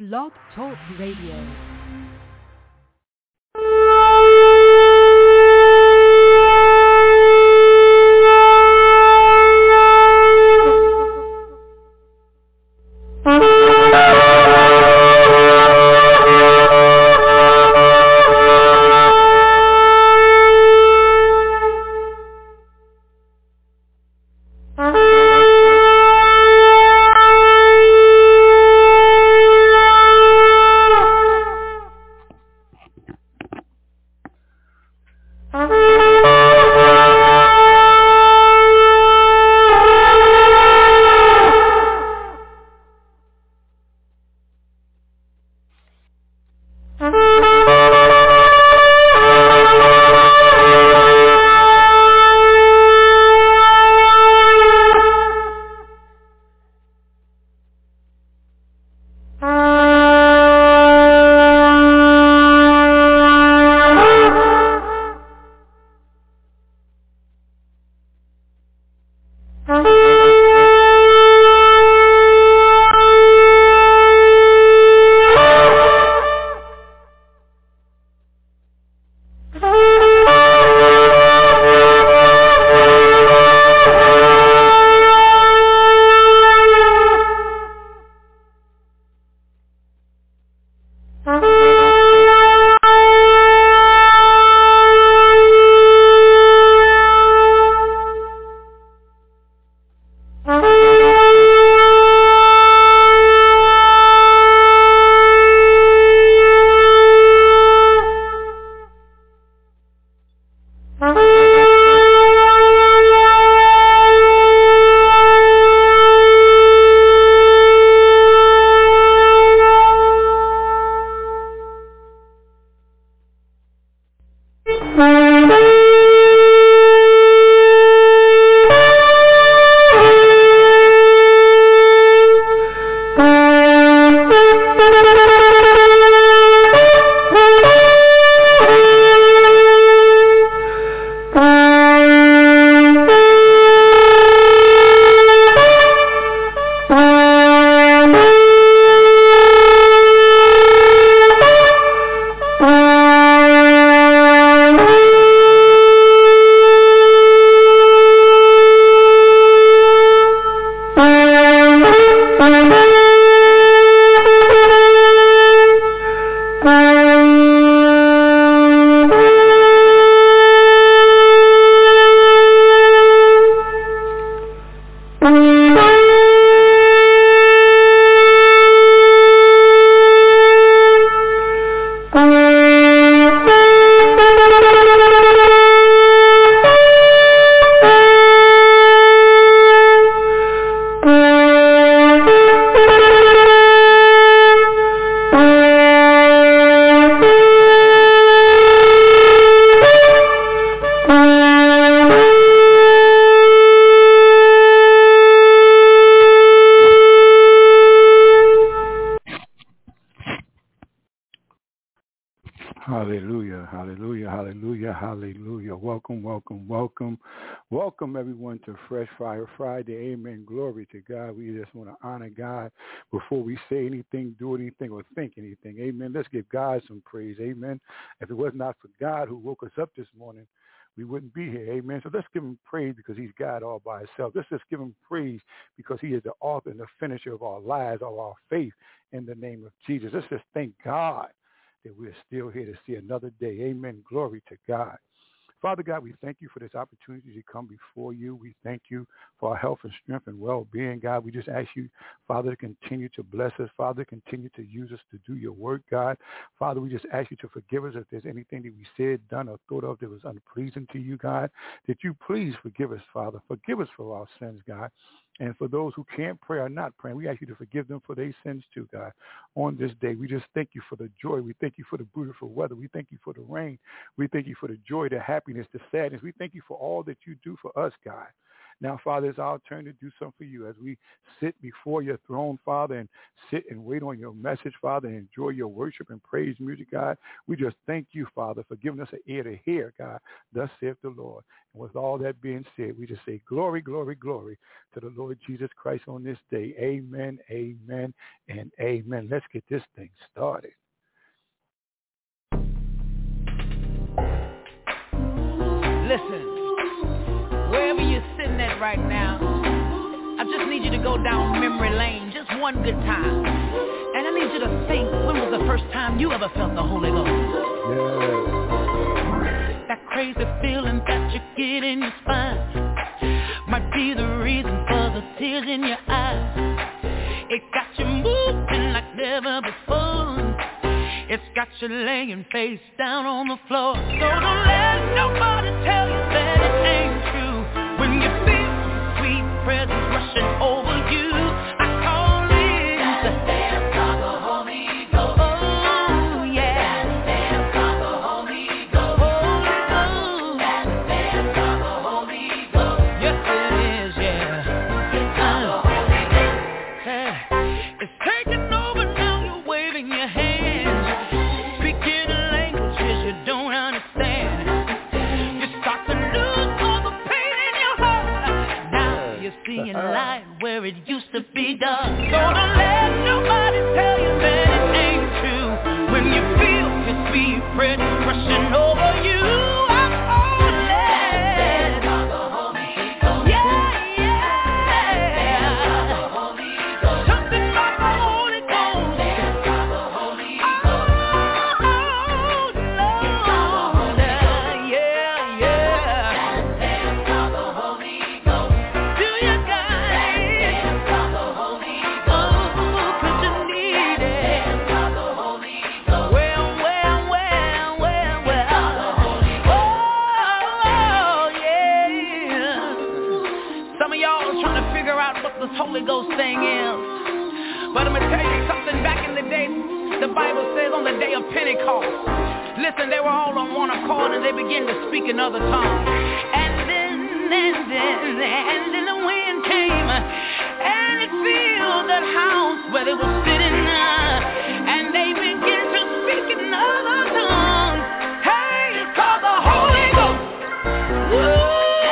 Blog Talk Radio. Hallelujah, hallelujah, hallelujah, hallelujah. Welcome, welcome, welcome. Welcome, everyone, to Fresh Fire Friday. Amen. Glory to God. We just want to honor God before we say anything, do anything, or think anything. Amen. Let's give God some praise. Amen. If it was not for God who woke us up this morning, we wouldn't be here. Amen. So let's give him praise because he's God all by himself. Let's just give him praise because he is the author and the finisher of our lives, of our faith, in the name of Jesus. Let's just thank God that we're still here to see another day. Amen. Glory to God. Father God, we thank you for this opportunity to come before you. We thank you for our health and strength and well-being, God. We just ask you, Father, to continue to bless us. Father, continue to use us to do your work, God. Father, we just ask you to forgive us if there's anything that we said, done, or thought of that was unpleasing to you, God, that you please forgive us, Father. Forgive us for our sins, God. And for those who can't pray or not praying, we ask you to forgive them for their sins too, God. On this day, we just thank you for the joy. We thank you for the beautiful weather. We thank you for the rain. We thank you for the joy, the happiness, the sadness. We thank you for all that you do for us, God. Now, Father, it's our turn to do something for you as we sit before your throne, Father, and sit and wait on your message, Father, and enjoy your worship and praise music, God. We just thank you, Father, for giving us an ear to hear, God. Thus saith the Lord. And with all that being said, we just say glory, glory, glory to the Lord Jesus Christ on this day. Amen, amen, and amen. Let's get this thing started. Listen, wherever you're sitting at right now, I just need you to go down memory lane just one good time. And I need you to think, when was the first time you ever felt the Holy Ghost? Yes. That crazy feeling that you get in your spine might be the reason for the tears in your eyes. It got you moving like never before. It's got you laying face down on the floor. So don't let nobody tell you that it ain't true. When you feel the sweet presence rushing over you, I call it the dance of the Holy Ghost. Oh yeah, the dance of the Holy Ghost. Holy Ghost, that's the dance of the Holy Ghost. Yes it is, yeah. It's the Holy Ghost. It's taking over now. You're waving your hand. Seeing light where it used to be dark. So don't let nobody tell you that it ain't true. When you feel his sweet presence rushing over you, I'm all led. Yeah, yeah. Something about the Holy Ghost. Oh, Lord. Yeah, yeah. This Holy Ghost thing is. But I'm going to tell you something. Back in the day, the Bible says on the day of Pentecost, listen, they were all on one accord and they began to speak in other tongues. And then the wind came and it filled that house where they were sitting, and they began to speak in other tongues. Hey, it's called the Holy Ghost. Woo!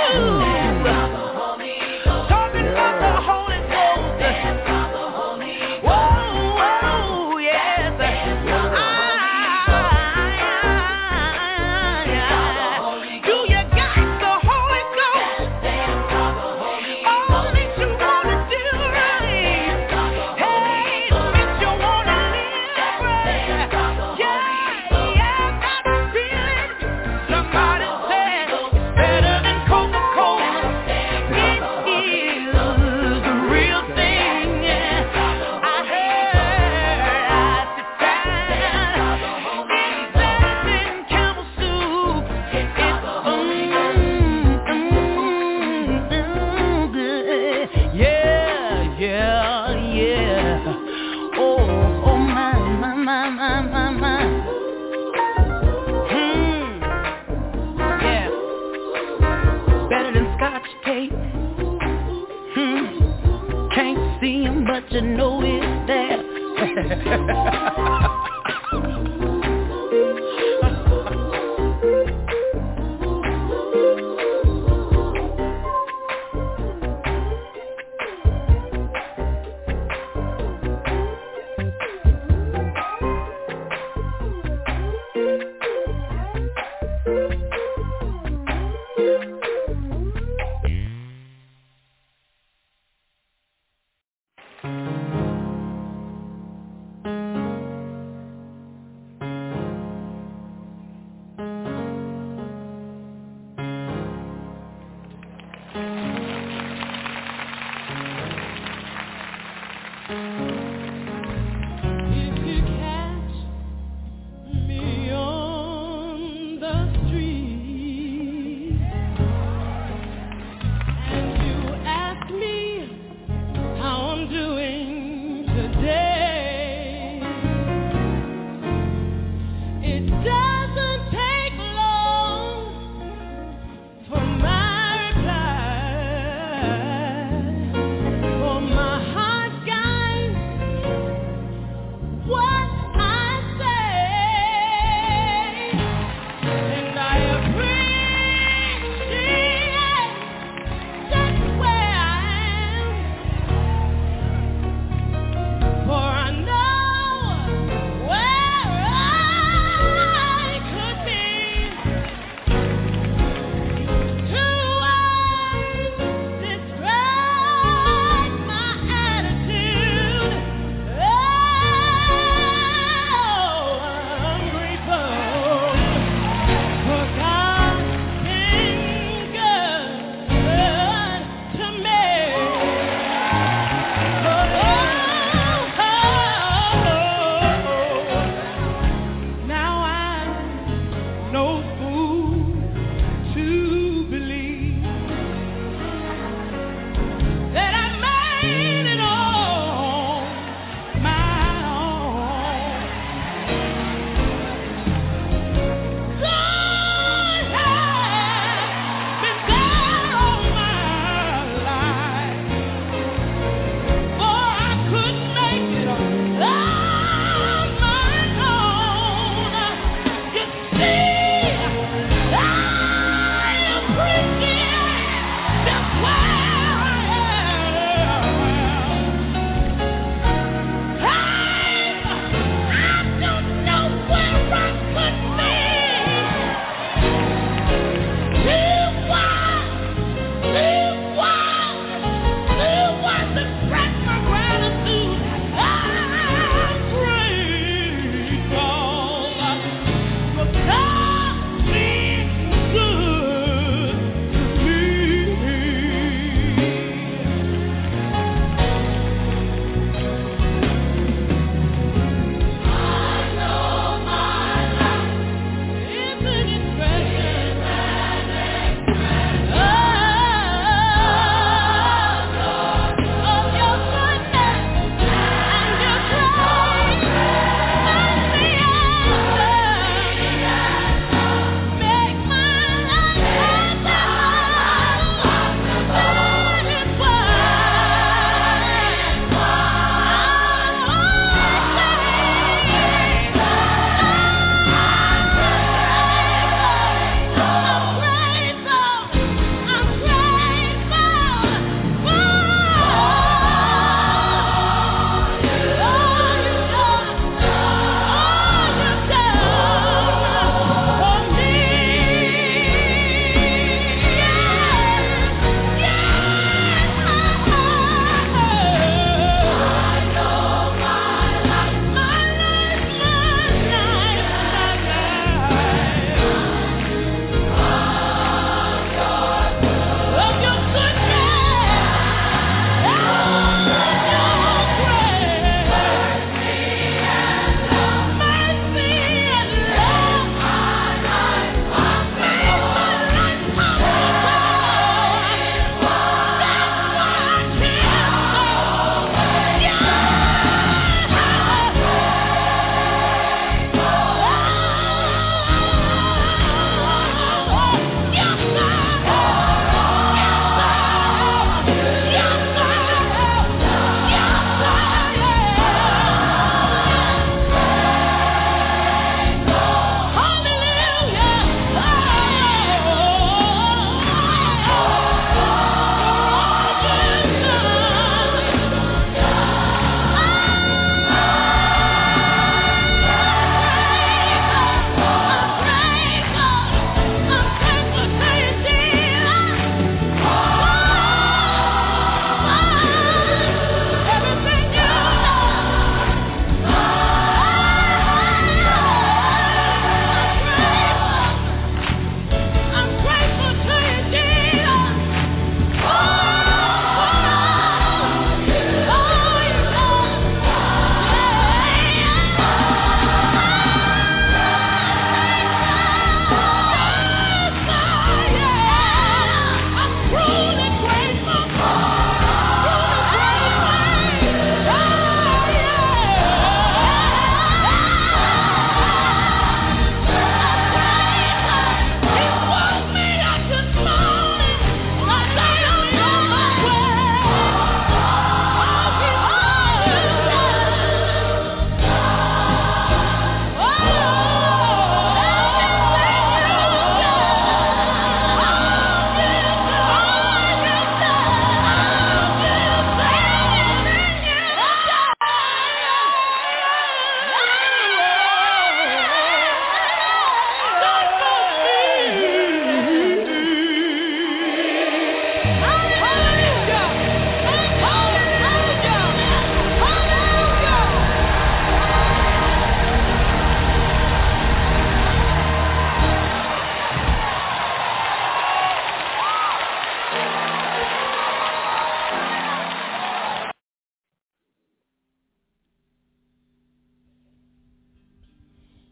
But you know it's there.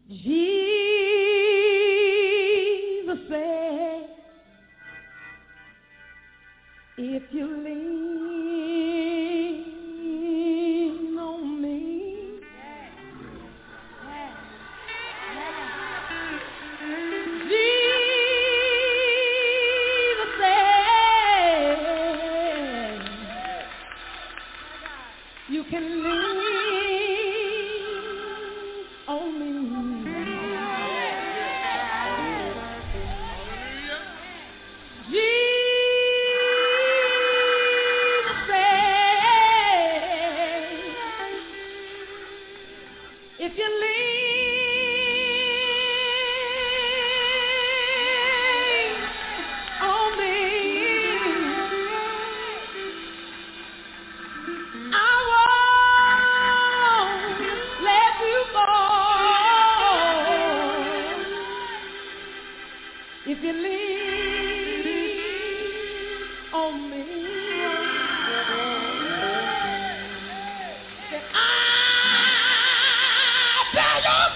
Jesus said, if you lean on me, Jesus said, you can lean on me. If you lean on me, I won't let you go. If you lean on me, then I tell you.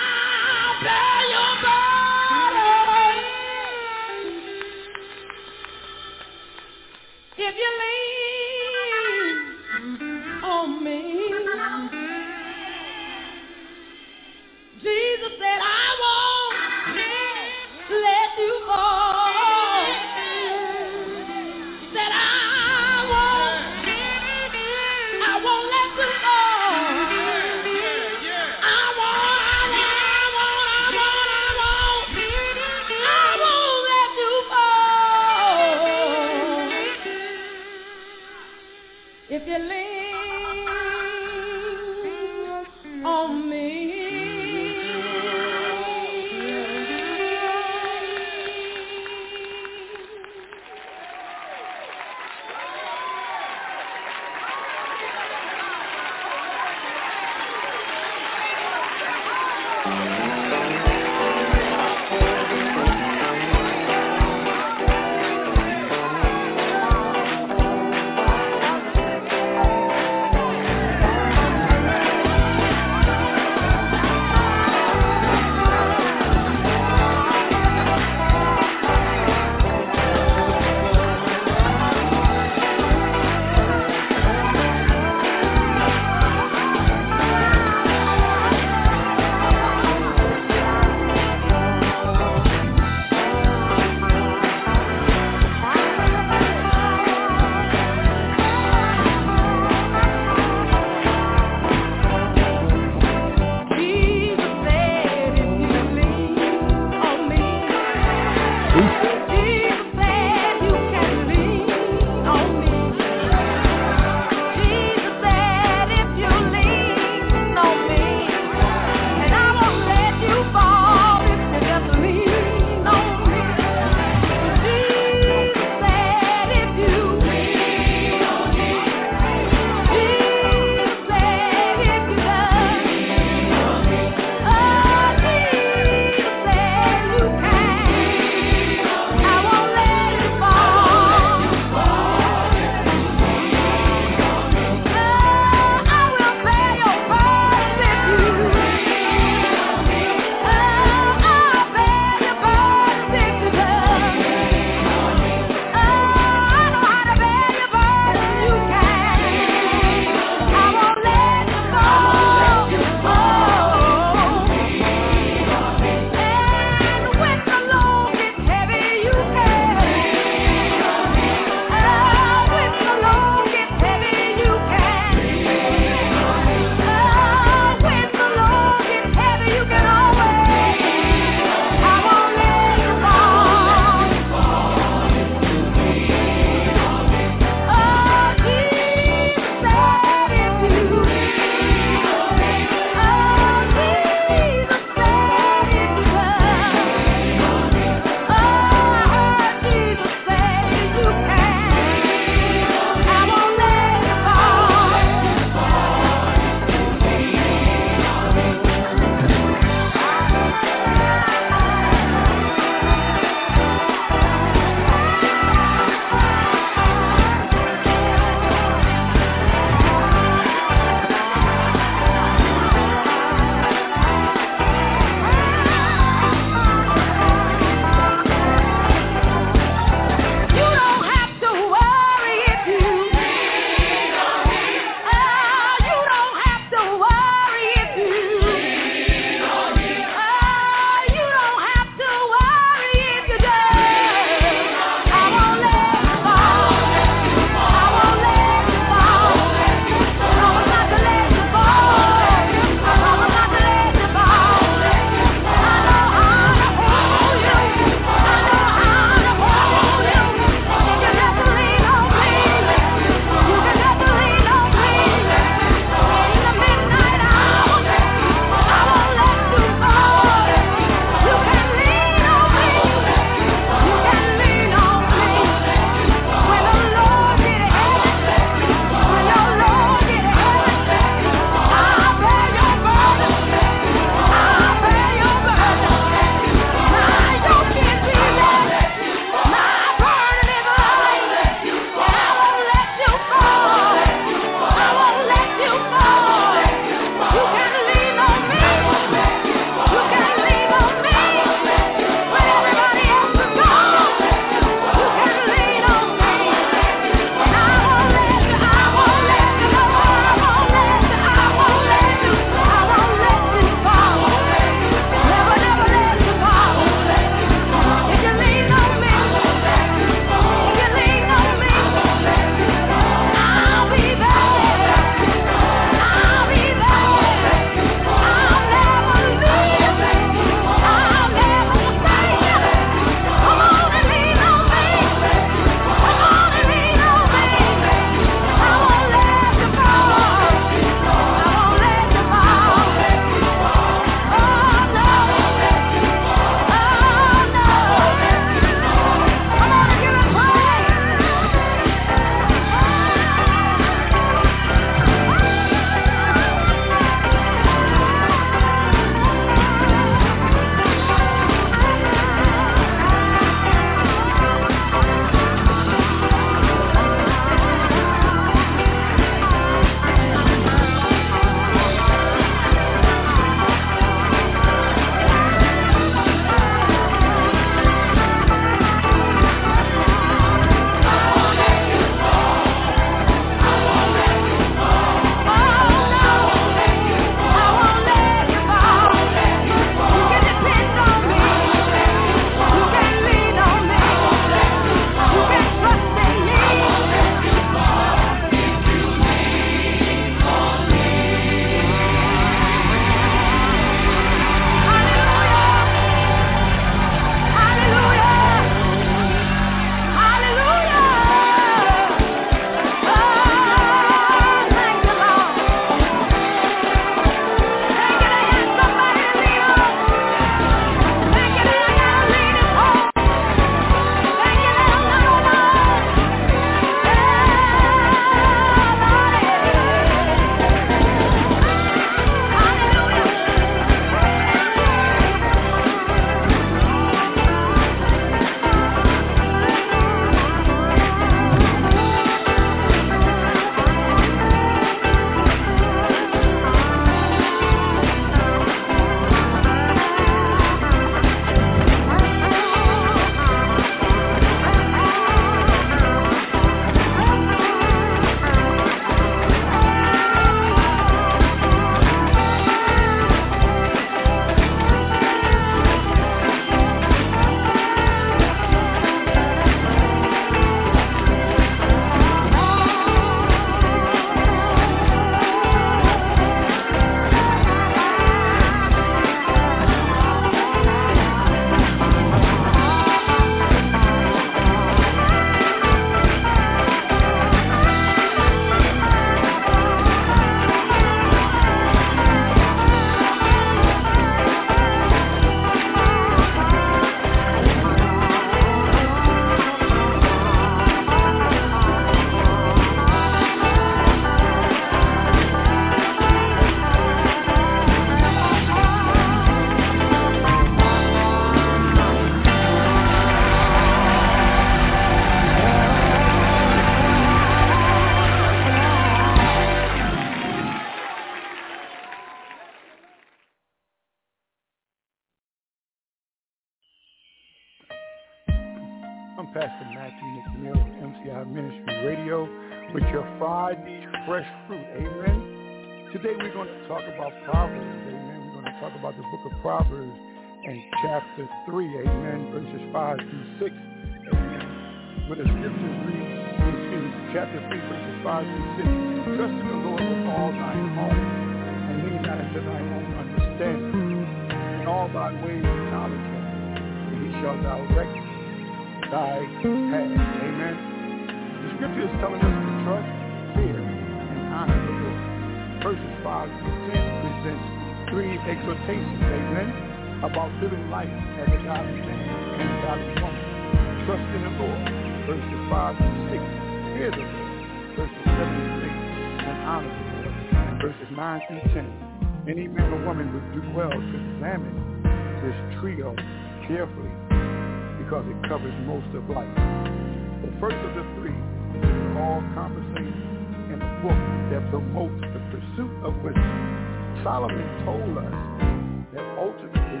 Pastor Matthew McNeil of MCI Ministry Radio with your Friday Fresh Fruit. Amen. Today we're going to talk about Proverbs. Amen. We're going to talk about the book of Proverbs and chapter 3. Amen. Verses 5 through 6. Amen. Where the scriptures read, chapter 3, verses 5 through 6. Trust in the Lord with all thine heart, and lean not into thine own understanding. In all thy ways acknowledge him, and he shall direct thy path. Amen. The scripture is telling us to trust, fear, and honor the Lord. Verses 5 through 10 presents 3 exhortations, amen, about living life as a godly man and a godly woman. Trust in the Lord. Verses 5 through 6. Fear the Lord. Verses 7 through 8. And honor the Lord. And verses 9 through 10. Any man or woman would do well to examine this trio carefully because it covers most of life. The first of the 3 is all-encompassing in a book that promotes the pursuit of wisdom. Solomon told us that ultimately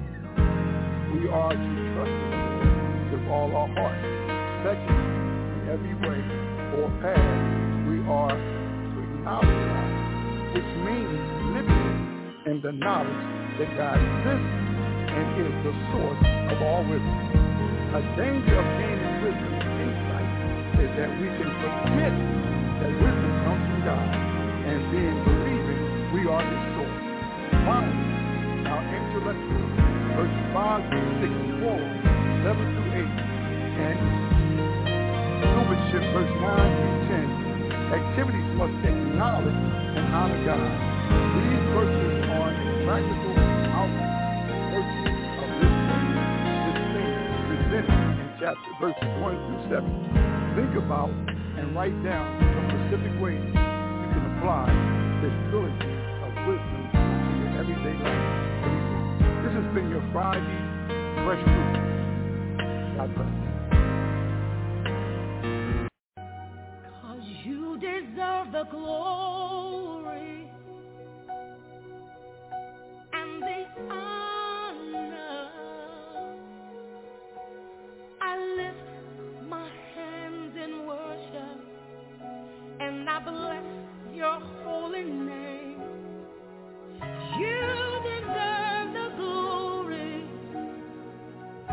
we are to trust in the Lord with all our heart. Second, in every way or path, we are to acknowledge God, which means living in the knowledge that God exists and is the source of all wisdom. A danger of gaining wisdom and insight is that we can forget that wisdom comes from God, and being believing we are his source. Finally, our intellectual, verses 5 through 6, 4, 7 through 8, and stewardship, verse 9 through 10, activities must acknowledge and honor God. These verses are a practical outcome of this thing presented in chapter verses 1 through 7. Think about and write down some specific ways you can apply this trilogy of wisdom to your everyday life. This has been your Friday Fresh Fruit. God bless you. 'Cause you deserve the glory and the honor. I lift my hands in worship and I bless your holy name. You deserve the glory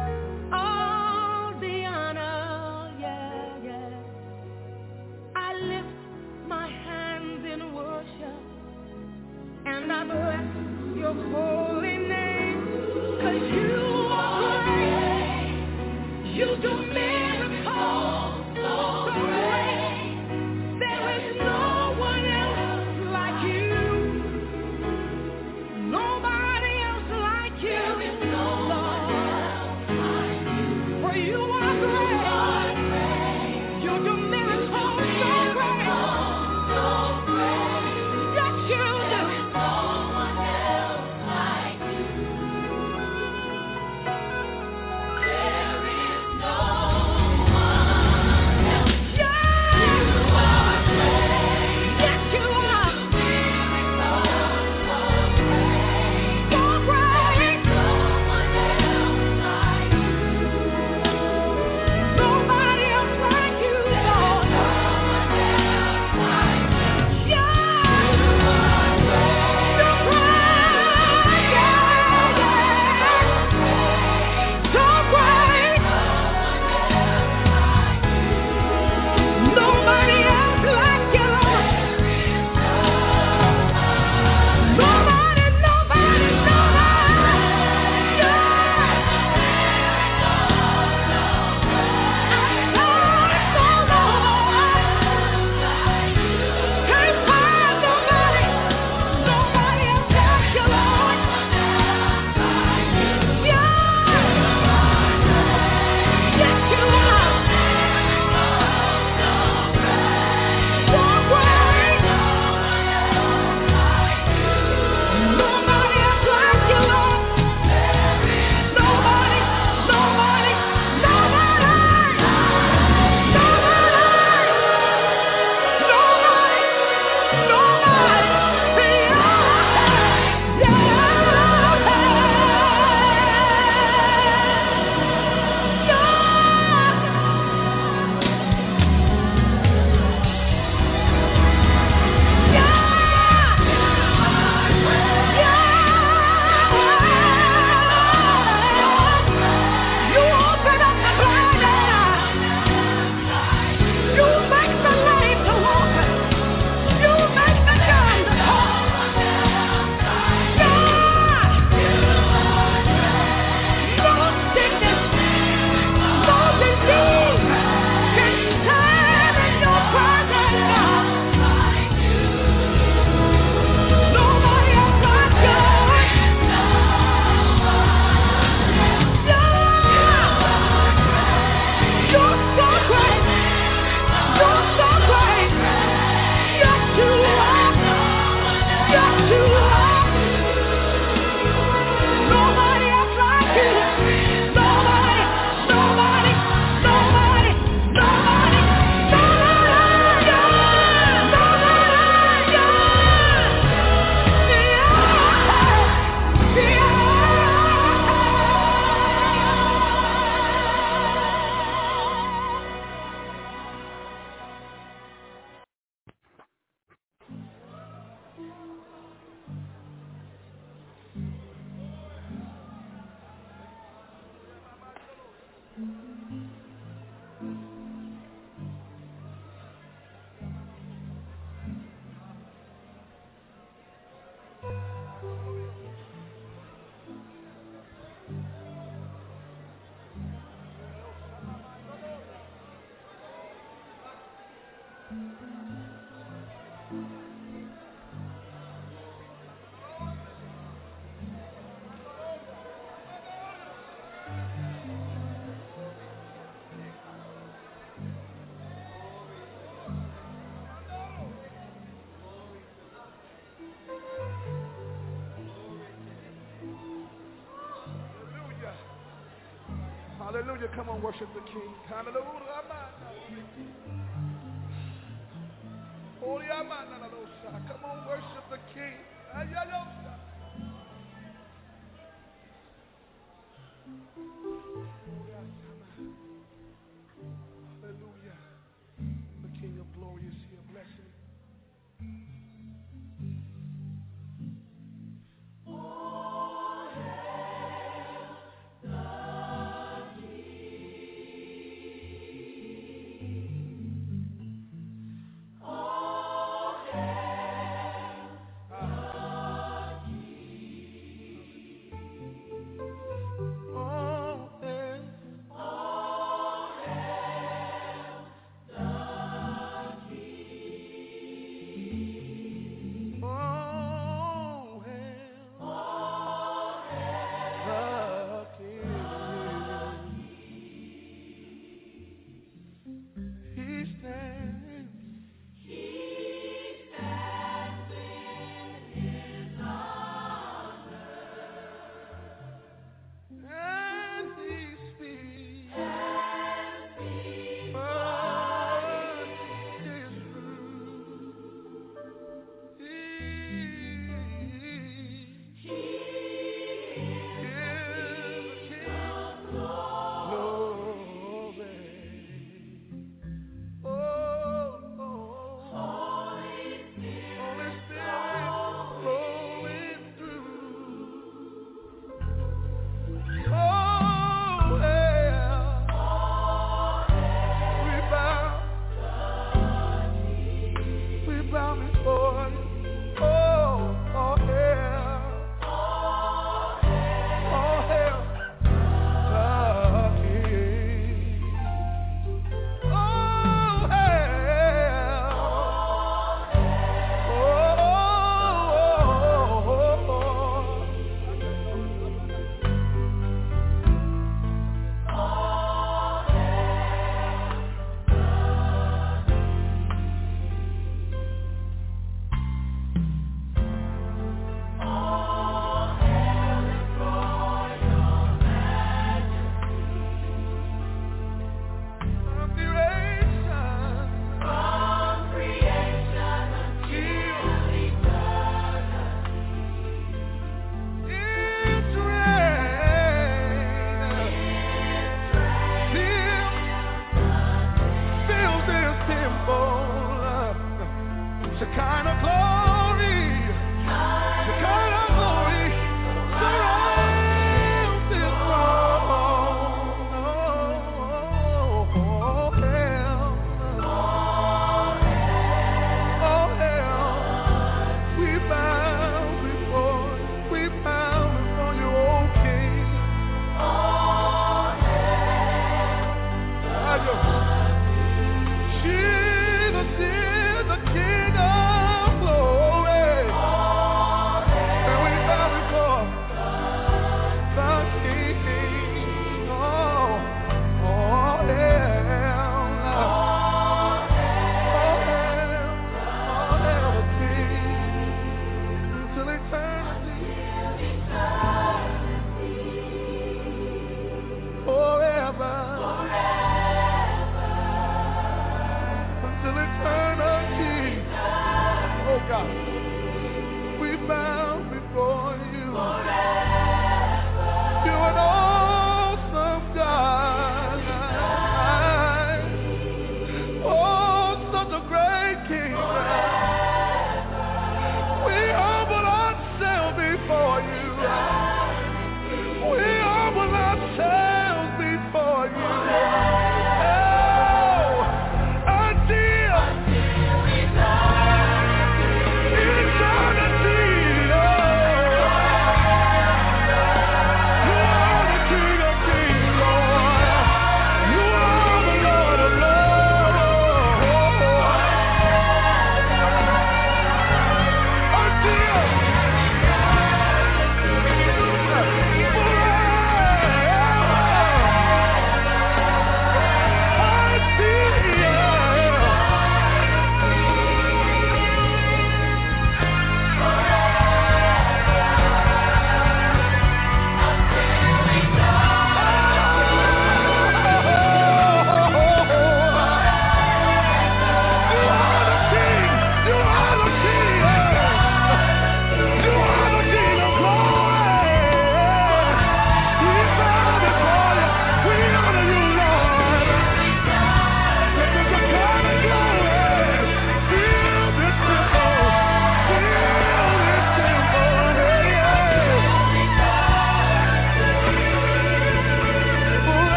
Hallelujah. Come on, worship the King. Hallelujah. Come on, worship the King. Hallelujah. The King of glory is here. Bless him.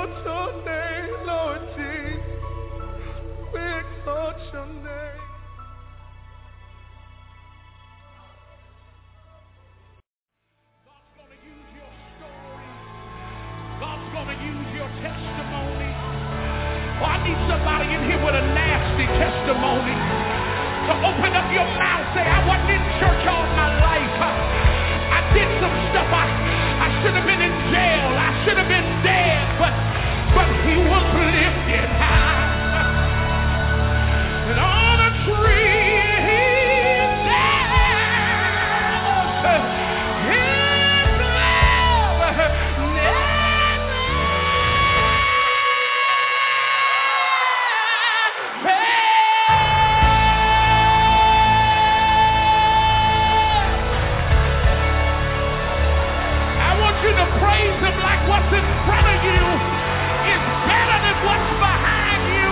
exalt your name, Lord Jesus. We exalt your name. God's going to use your story. God's going to use your testimony. Oh, I need somebody in here with a nasty testimony to open up your mouth. Say, I wasn't in church all my life. I did some stuff. I should have been in jail. I should have been dead. But he was lifted high. And on a tree, praise him like what's in front of you is better than what's behind you.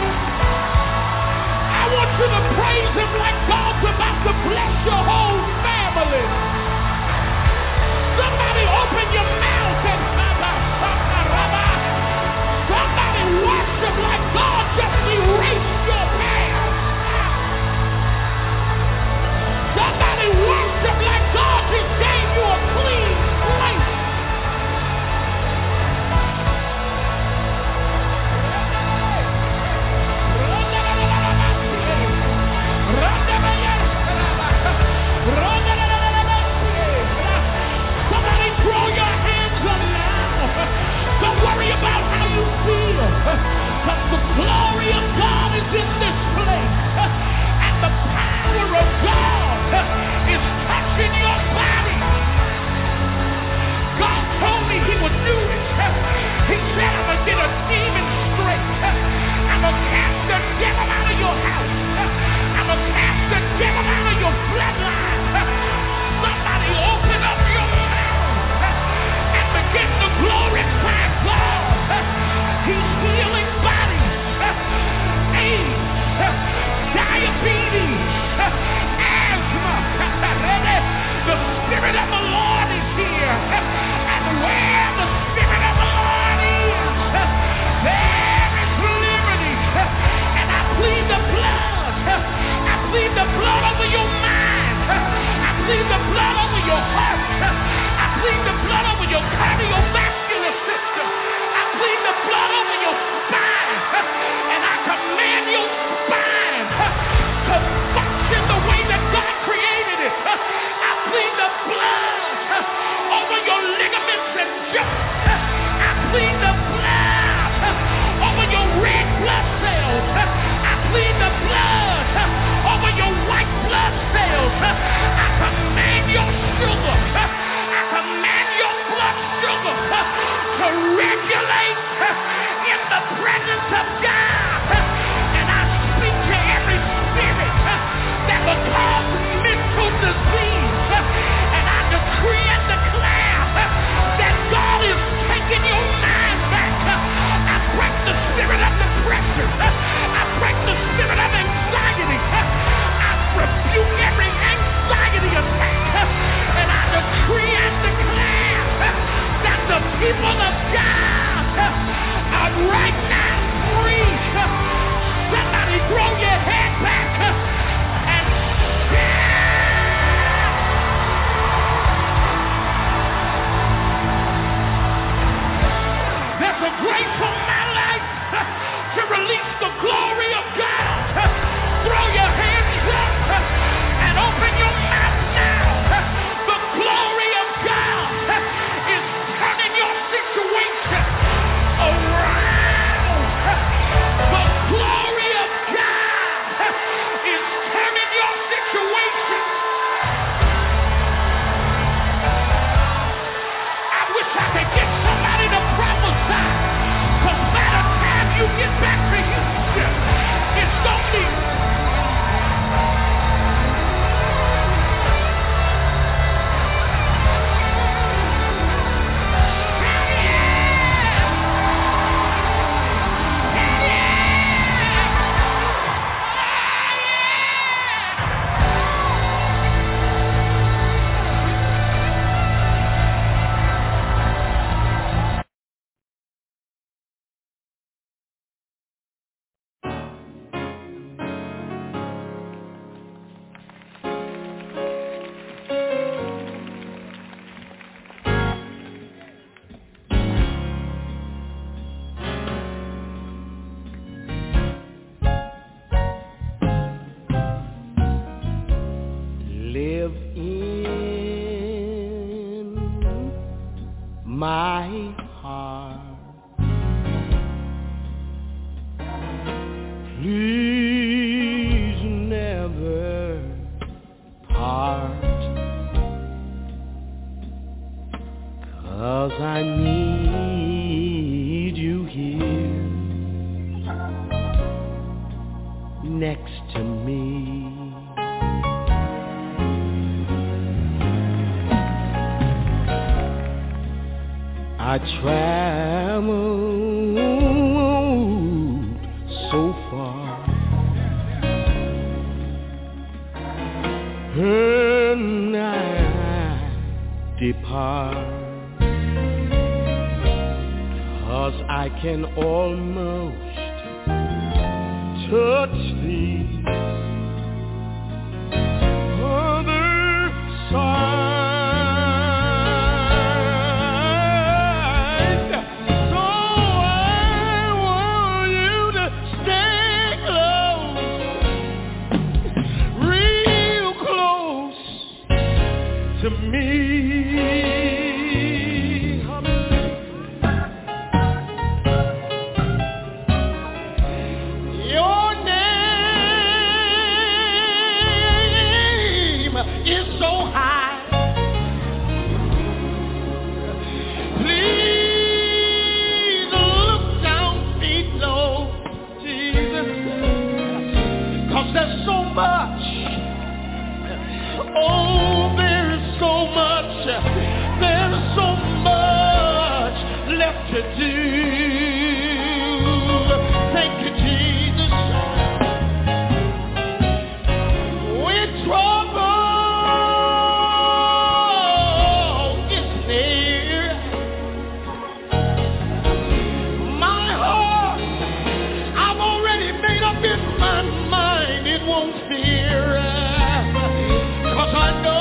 I want you to praise him like God's about to bless your whole family. Somebody open your mouth and somebody worship like God just erased your past. Somebody worship like God just gave you a clean slate. Somebody throw your hands up now. Don't worry about how you feel. But the glory of God is in this place. And the power of God is touching your body. God told me he would do it. He said, I'm going to get a demon straight. I'm going to cast the devil out of your house. I'm going to cast the devil out of your bloodline. Somebody open up your mouth and begin to glorify God. He's healing bodies, AIDS, diabetes, asthma, traveled so far, and I depart, 'cause I can almost touch the other side. So I want you to stay close, real close to me. To do. Thank you, Jesus. When trouble is near, my heart, I've already made up in my mind it won't fear, 'cause I know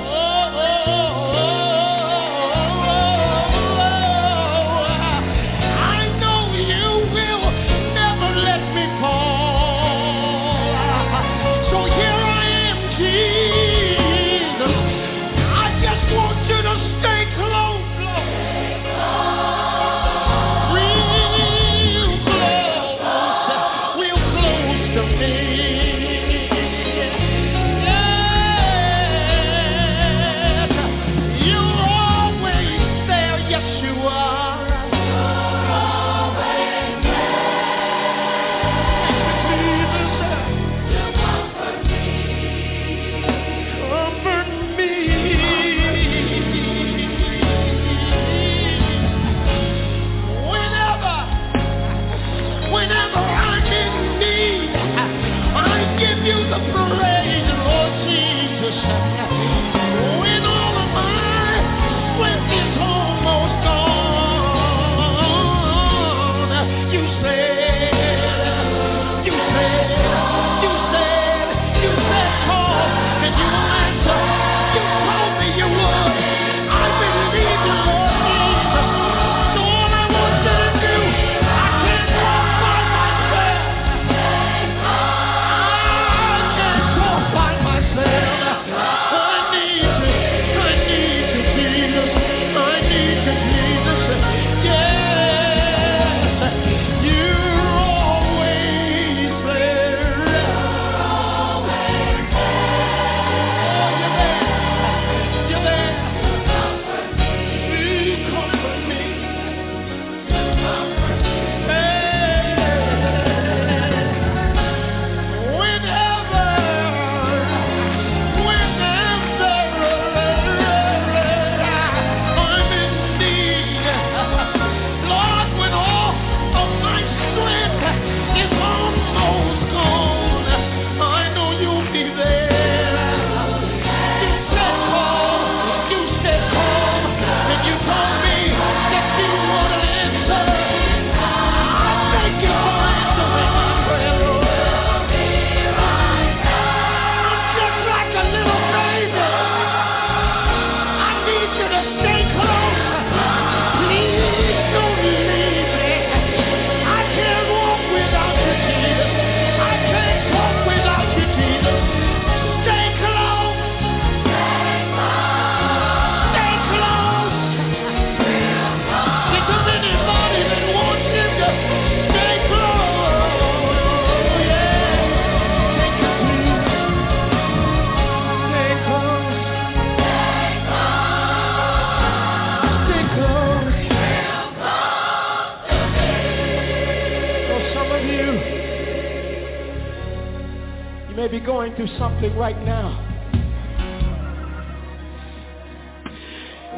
may be going through something right now. And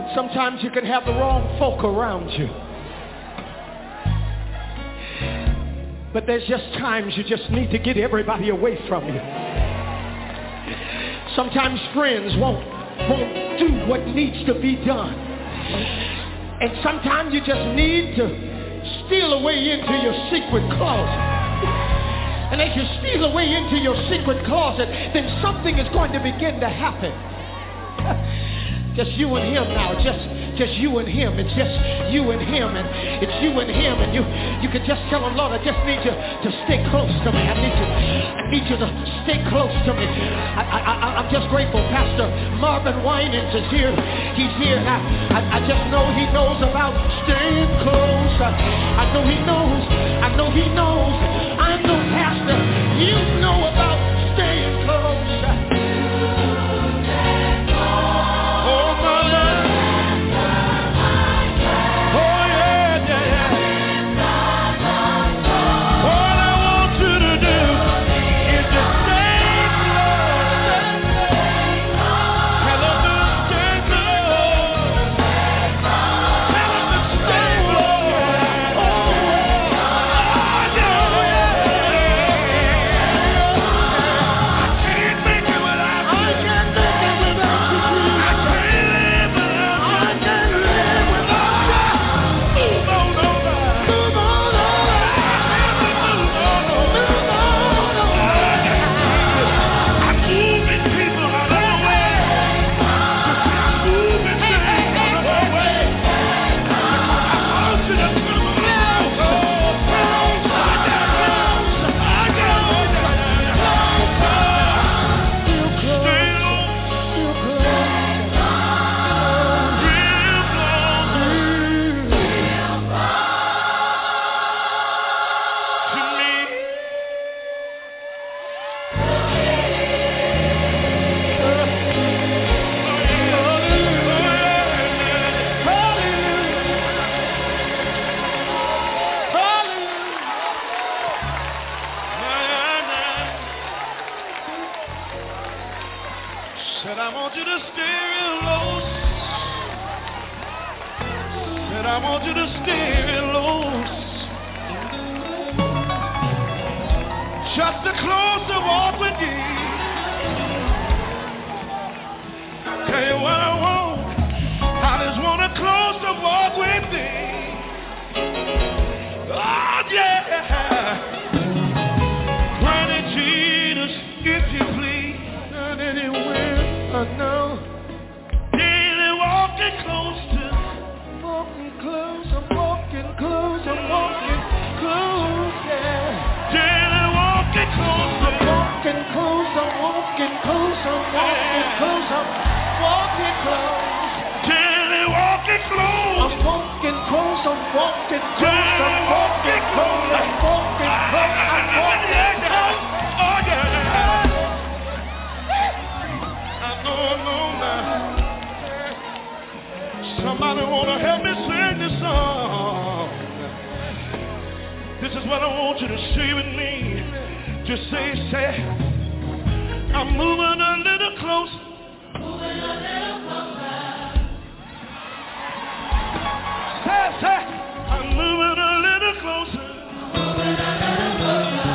Sometimes you can have the wrong folk around you. But there's just times you just need to get everybody away from you. Sometimes friends won't do what needs to be done. And sometimes you just need to steal away into your secret closet. And as you steal away into your secret closet, then something is going to begin to happen. Just you and him now, just you and him. It's just you and him, and it's you and him, and you can just tell him, Lord, I just need you to stay close to me. I need you to stay close to me. I'm just grateful Pastor Marvin Winans is here. He's here. I just know he knows about staying close. I know he knows. I know Pastor, you know about staying close. Somebody wanna help me sing this song. This is what I want you to say with me. Just say, I'm moving a little closer. Moving a little closer. Say, I'm moving a little closer. Moving a little closer.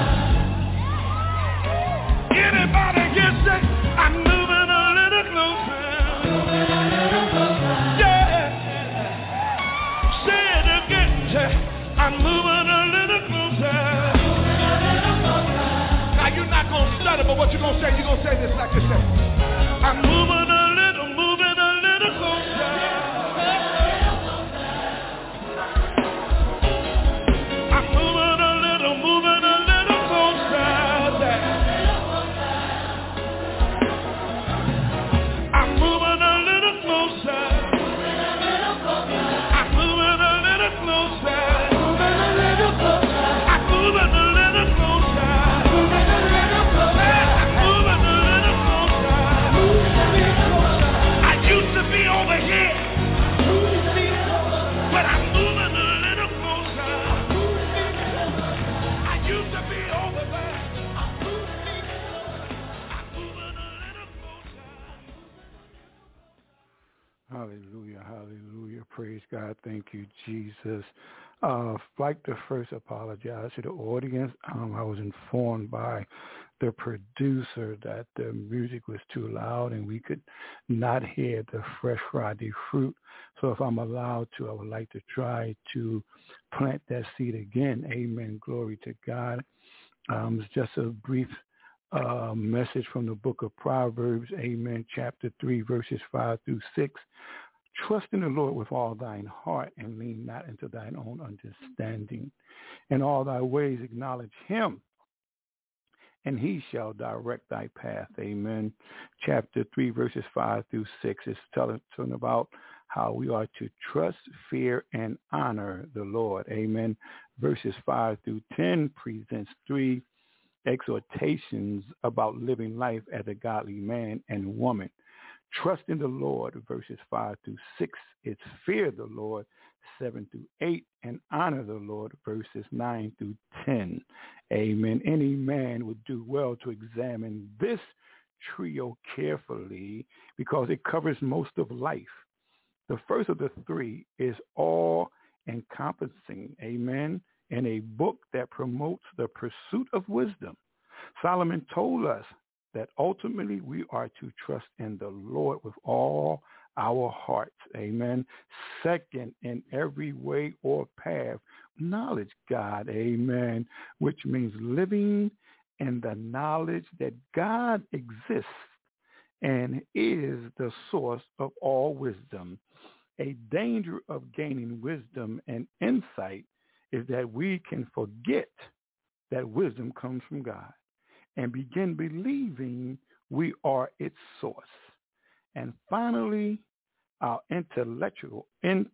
Anybody can say, I'm moving a little closer. Moving a little closer. I'm moving a little closer. Now you're not going to stutter, but what you're going to say, you're going to say this like you say. I'm moving a little closer. I'm moving a little closer. I'm moving a little closer. I'm moving a little closer. Moving a little closer. God. Thank you, Jesus. Like to first apologize to the audience. I was informed by the producer that the music was too loud and we could not hear the Fresh Friday Fruit. So if I'm allowed to, I would like to try to plant that seed again. Amen. Glory to God. It's just a brief message from the book of Proverbs. Amen. Chapter 3, verses 5 through 6. Trust in the Lord with all thine heart and lean not into thine own understanding. In all thy ways acknowledge him, and he shall direct thy path. Amen. Chapter 3, verses 5 through 6 is telling about how we are to trust, fear, and honor the Lord. Amen. Verses 5 through 10 presents 3 exhortations about living life as a godly man and woman. Trust in the Lord, verses 5 through 6. It's fear the Lord, 7 through 8, and honor the Lord, verses 9 through 10. Amen. Any man would do well to examine this trio carefully because it covers most of life. The first of the 3 is all-encompassing, amen, in a book that promotes the pursuit of wisdom. Solomon told us that ultimately we are to trust in the Lord with all our hearts. Amen. Second, in every way or path, knowledge God. Amen. Which means living in the knowledge that God exists and is the source of all wisdom. A danger of gaining wisdom and insight is that we can forget that wisdom comes from God and begin believing we are its source. And finally, our intellectual,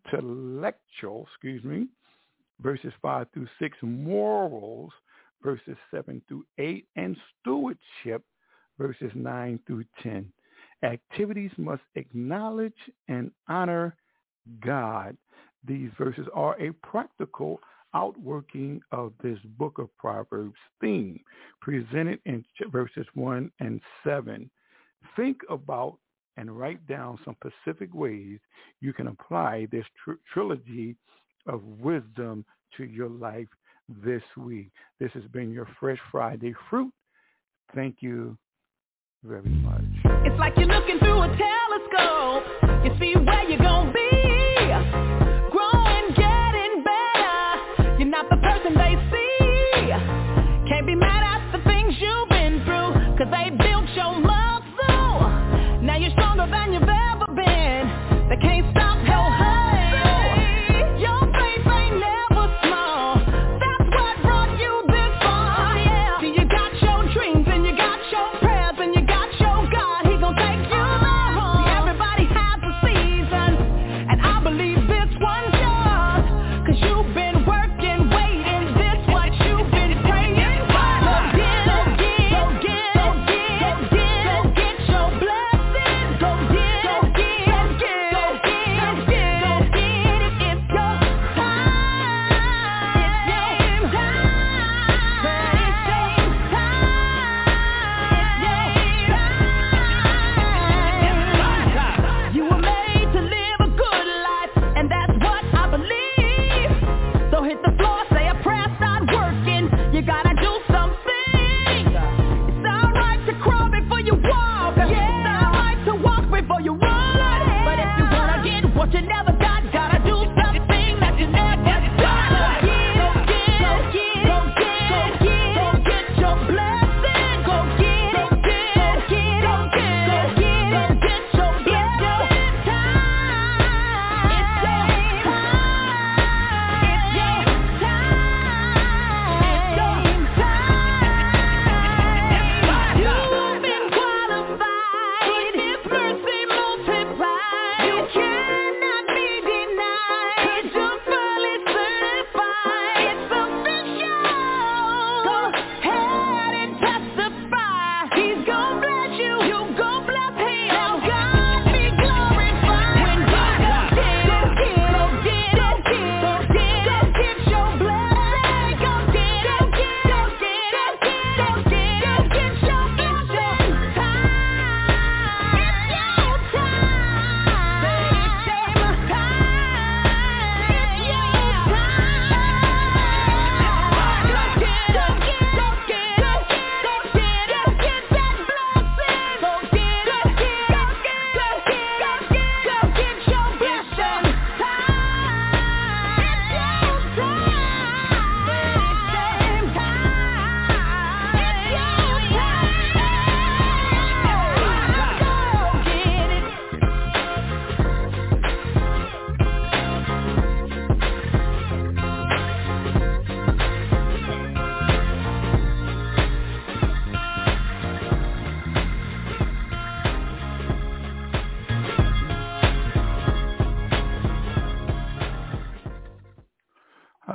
verses 5 through 6, morals, verses 7 through 8, and stewardship, verses 9 through 10. Activities must acknowledge and honor God. These verses are a practical outworking of this book of Proverbs theme presented in verses 1 and 7. Think about and write down some specific ways you can apply this trilogy of wisdom to your life this week. This has been your Fresh Friday Fruit. Thank you very much. It's like you're looking through a telescope. You see where you're gonna be. Growing, getting better. You're not the person they see. Can't be mad at the things you've been through, 'cause they built your muscle. Now you're stronger than you've ever been. They can't stop your hustle. Your faith ain't never small. That's what brought you this far. Yeah. See, you got your dreams and you got your prayers and you got your God. He gon' take you home. See, everybody has a season, and I believe this one's yours, 'cause you've been working, waiting this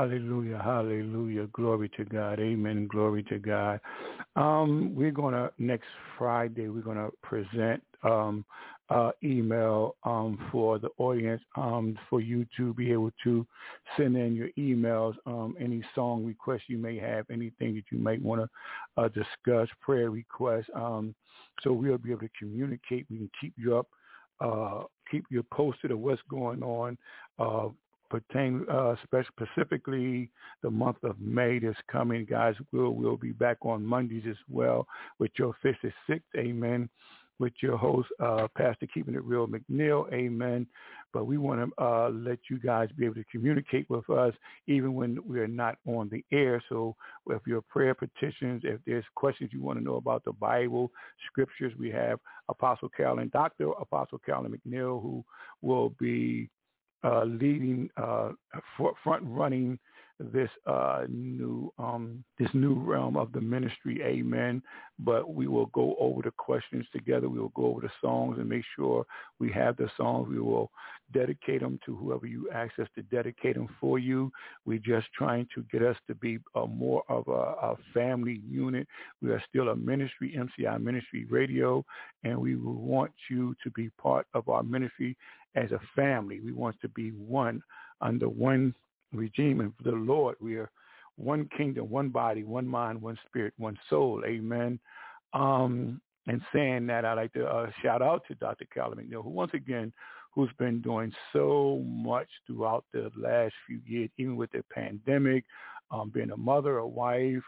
Hallelujah, hallelujah. Glory to God. Amen. Glory to God. We're going to, next Friday, we're going to present email for the audience for you to be able to send in your emails, any song requests you may have, anything that you might want to discuss, prayer requests. So we'll be able to communicate. We can keep you up, keep you posted of what's going on, pertain specifically the month of May that's coming. Guys, we'll be back on Mondays as well with your 56th, amen, with your host, Pastor Keeping It Real McNeil, amen. But we want to let you guys be able to communicate with us even when we're not on the air. So if your prayer petitions, if there's questions you want to know about the Bible, scriptures, we have Apostle Carolyn, Dr. Apostle Carolyn McNeil, who will be leading, front running this new realm of the ministry, amen. But we will go over the questions together. We will go over the songs and make sure we have the songs. We will dedicate them to whoever you ask us to dedicate them for you. We're just trying to get us to be more of a family unit. We are still a ministry, MCI Ministry Radio, and we will want you to be part of our ministry as a family. We want to be one under one regime and for the Lord. We are one kingdom, one body, one mind, one spirit, one soul. Amen. And saying that, I'd like to shout out to Dr. Carolyn McNeil, who once again, who's been doing so much throughout the last few years, even with the pandemic, being a mother, a wife,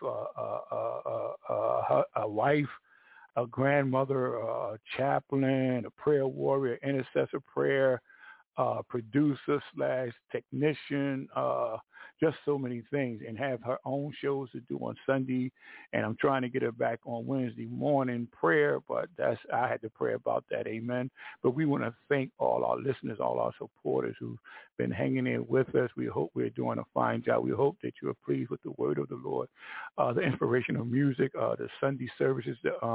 a grandmother, a chaplain, a prayer warrior, intercessor prayer, producer / technician, just so many things, and have her own shows to do on Sunday. And I'm trying to get her back on Wednesday morning prayer, but I had to pray about that. Amen. But we want to thank all our listeners, all our supporters who've been hanging in with us. We hope we're doing a fine job. We hope that you are pleased with the word of the Lord, the inspirational music, the Sunday services,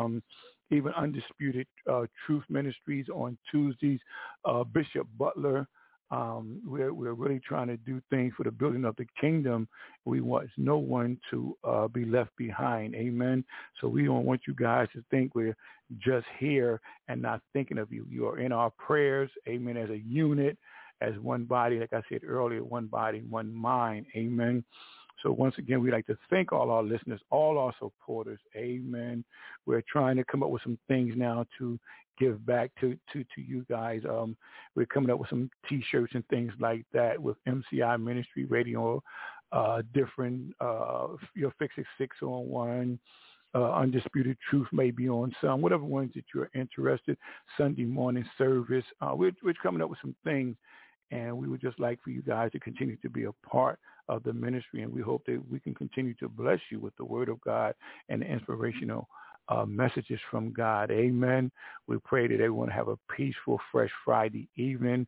even Undisputed Truth Ministries on Tuesdays, Bishop Butler. We're really trying to do things for the building of the kingdom. We want no one to be left behind. Amen. So we don't want you guys to think we're just here and not thinking of you. You are in our prayers. Amen. As a unit, as one body, like I said earlier, one body, one mind. Amen. So once again, we'd like to thank all our listeners, all our supporters. Amen. We're trying to come up with some things now to give back to you guys. We're coming up with some T-shirts and things like that with MCI Ministry Radio, different, your Fix It 601, Undisputed Truth may be on some, whatever ones that you're interested, Sunday morning service. We're coming up with some things. And we would just like for you guys to continue to be a part of the ministry. And we hope that we can continue to bless you with the word of God and the inspirational messages from God. Amen. We pray that everyone have a peaceful, fresh Friday evening,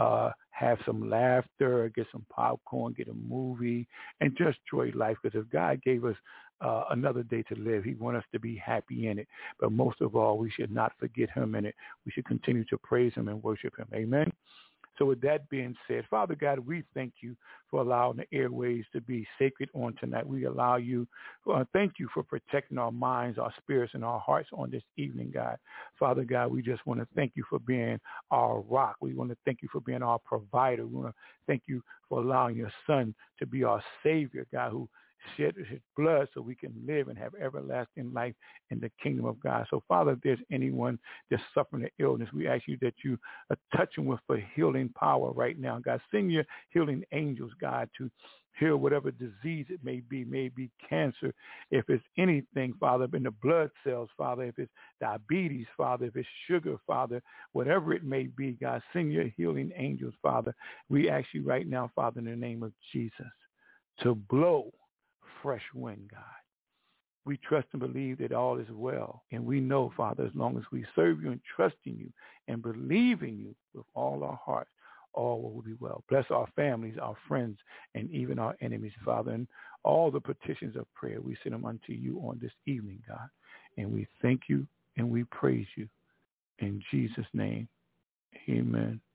have some laughter, get some popcorn, get a movie, and just enjoy life. Because if God gave us another day to live, he wants us to be happy in it. But most of all, we should not forget him in it. We should continue to praise him and worship him. Amen. So with that being said, Father God, we thank you for allowing the airways to be sacred on tonight. We allow you, thank you for protecting our minds, our spirits, and our hearts on this evening, God. Father God, we just want to thank you for being our rock. We want to thank you for being our provider. We want to thank you for allowing your son to be our savior, God, who shed his blood so we can live and have everlasting life in the kingdom of God. So, Father, if there's anyone that's suffering an illness, we ask you that you touch them with the healing power right now. God, send your healing angels, God, to heal whatever disease it may be cancer. If it's anything, Father, in the blood cells, Father, if it's diabetes, Father, if it's sugar, Father, whatever it may be, God, send your healing angels, Father. We ask you right now, Father, in the name of Jesus, to blow fresh wind, God. We trust and believe that all is well. And we know, Father, as long as we serve you and trust in you and believe in you with all our hearts, all will be well. Bless our families, our friends, and even our enemies, Father. And all the petitions of prayer, we send them unto you on this evening, God. And we thank you and we praise you. In Jesus' name, amen